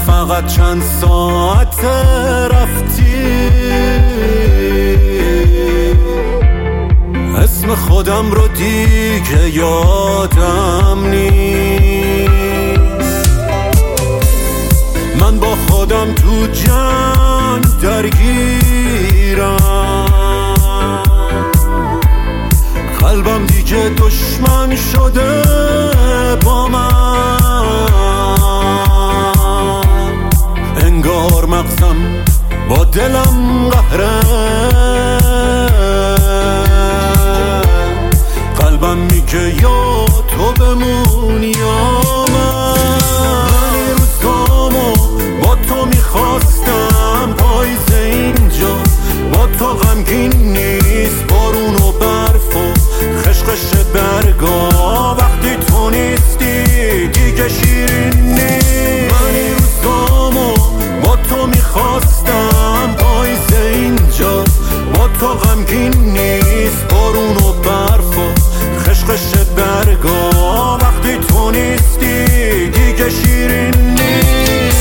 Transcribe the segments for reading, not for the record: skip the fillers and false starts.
فقط چند ساعت رفتی، اسم خودم رو دیگه یادم نیست. من با خودم تو جنگ درگیرم، قلبم دیگه دشمن شده با من، انگار مغزم با دلم قهره، قلبم میگه یا تو بمون یا من این روزامو با تو میخواستم، پاییز اینجا با تو غمگین نیست، بارون و برف و خشخش برگا، وقتی تو نیستی دیگه شیرین نیست. من این روزامو با تو میخواستم، پاییز اینجا با تو غمگین نیست، بارون و برف و خشخش برگا، وقتی تو نیستی دیگه شیرین نیست.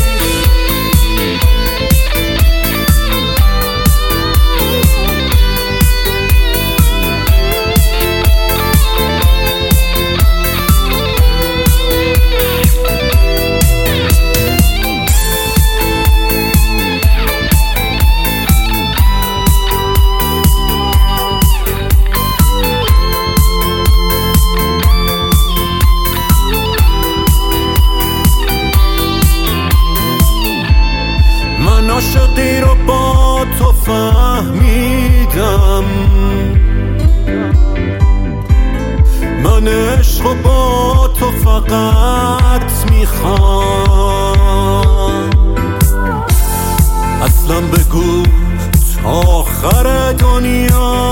عاشقی رو با تو فهمیدم، من عشق رو با تو فقط میخوام. اصلا بگو تا آخر دنیا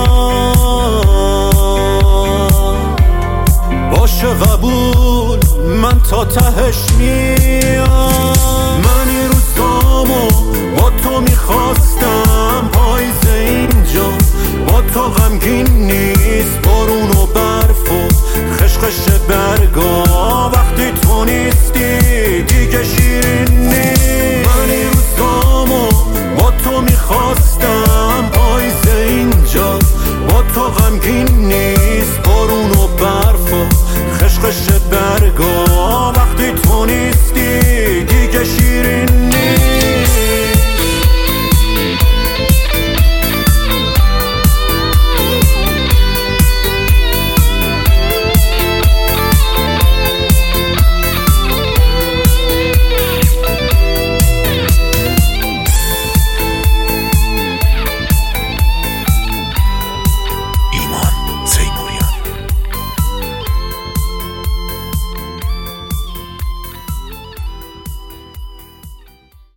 باشه قبول، من تا تهش میام. من این روزامو با تو میخواستم، پاییز اینجا با تو غمگین نیست، بارون و برف و خشخش برگا، وقتی تو نیستی دیگه شیرین نیست. من این روزامو با تو میخواستم، پاییز اینجا با تو غمگین نیست،